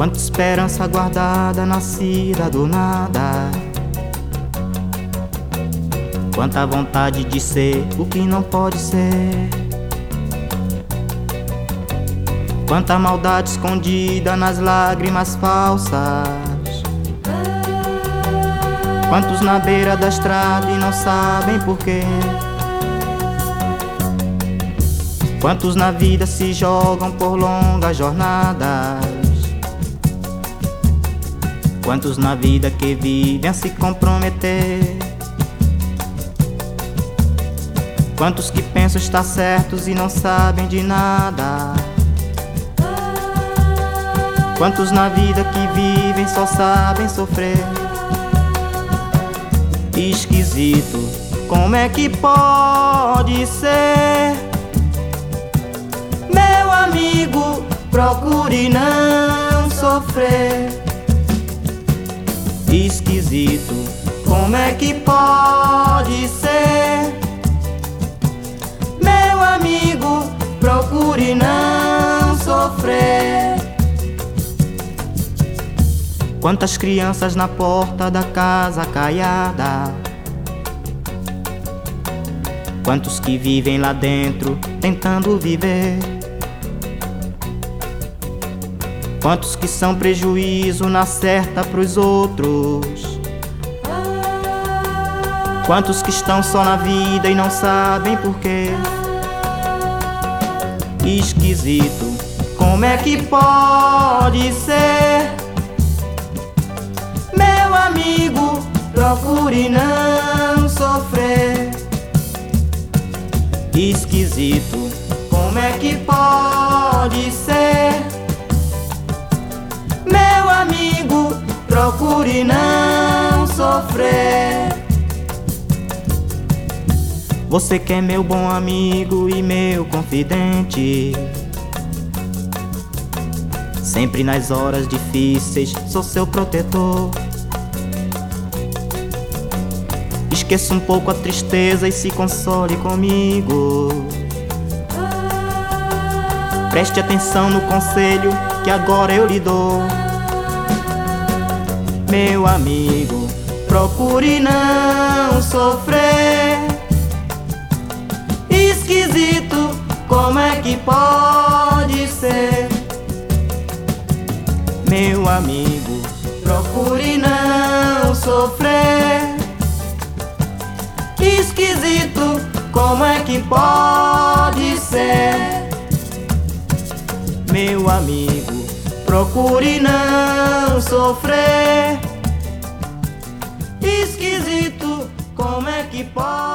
Quanta esperança guardada, nascida do nada. Quanta vontade de ser o que não pode ser. Quanta maldade escondida nas lágrimas falsas. Quantos na beira da estrada e não sabem porquê. Quantos na vida se jogam por longas jornadas. Quantos na vida que vivem a se comprometer. Quantos que pensam estar certos e não sabem de nada. Quantos na vida que vivem só sabem sofrer. Esquisito, como é que pode ser? Meu amigo, procure não sofrer. Esquisito, como é que pode ser? Meu amigo, procure não sofrer. Quantas crianças na porta da casa caiada. Quantos que vivem lá dentro tentando viver. Quantos que são prejuízo na certa pros outros. Quantos que estão só na vida e não sabem porquê. Esquisito, como é que pode ser? Meu amigo, procure não sofrer. Esquisito, como é que pode ser? Meu amigo, procure não sofrer. Você que é meu bom amigo e meu confidente. Sempre nas horas difíceis sou seu protetor. Esqueça um pouco a tristeza e se console comigo. Preste atenção no conselho que agora eu lhe dou. Meu amigo, procure não sofrer. Esquisito, como é que pode ser? Meu amigo, procure não sofrer. Esquisito, como é que pode ser? Meu amigo, procure não sofrer. Esquisito, como é que pode